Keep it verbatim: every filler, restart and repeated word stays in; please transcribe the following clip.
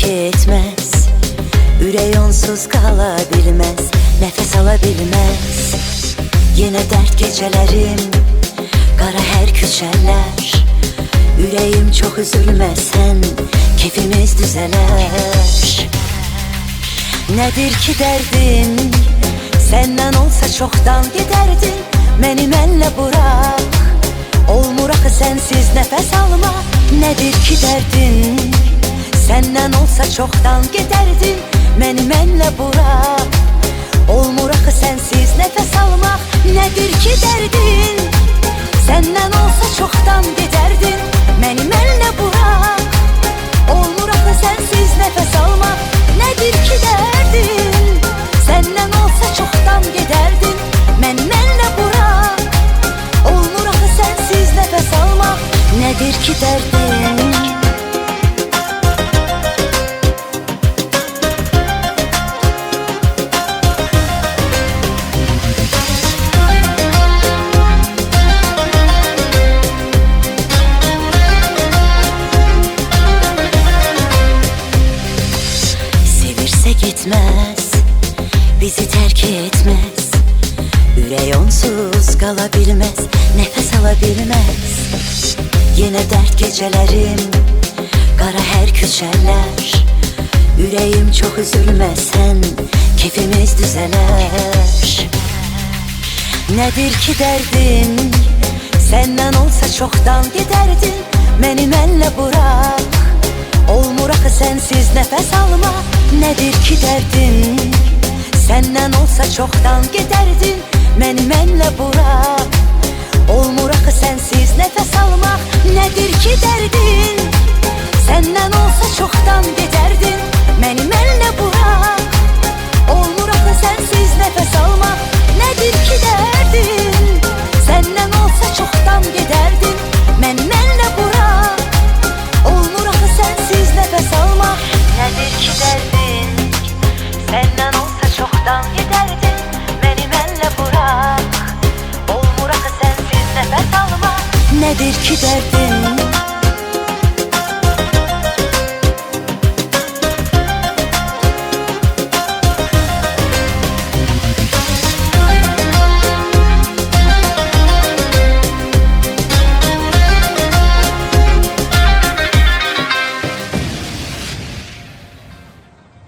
terk etmez. Ürey onsuz kalabilmez, nefes alabilmez. Yine dert gecelerim, kara her küçerler. Yüreğim çok üzülmesen, keyfimiz düzeler. Nedir ki derdin? Senden olsa çoktan giderdin. Benim elle bırak, olmur akı sensiz nefes alma. Nedir ki derdin? Senden olsa çoktan giderdin. Benim elle bırak, olmur akı sensiz nefes alma. Nedir ki derdin? Senden olsa çoktan giderdin. Benim elle bırak, olmur akı sensiz nefes alma. Nedir ki derdin? Senden olsa çoktan giderdin. Benim elle bırak, olmur akı sensiz nefes alma. Nedir ki derdin? Gitmez, bizi terk etmez. Yüreği onsuz kalabilmez, nefes alabilmez. Yine dert gecelerim, kara her küçerler. Yüreğim çok üzülmesen, keyfimiz düzeler. Nedir ki derdin? Senden olsa çoktan giderdin. Benim elle bırak, olmur akı sensiz nefes alma. Nedir ki derdin? Senden olsa çoktan giderdin. Benim elle bırak, olmur akı sensiz nefes alma. Nedir ki derdin? Senden olsa çoktan giderdin. Benim elle bırak, olmur akı sensiz nefes alma. Nedir ki derdin? Senden olsa çoktan giderdin. Benim elle bırak, olmur akı sensiz nefes alma. Nedir ki derdin? Senden olsa çoktan giderdin. Benim elle bırak, olmur akı sensiz nefes alma. Nedir ki derdin?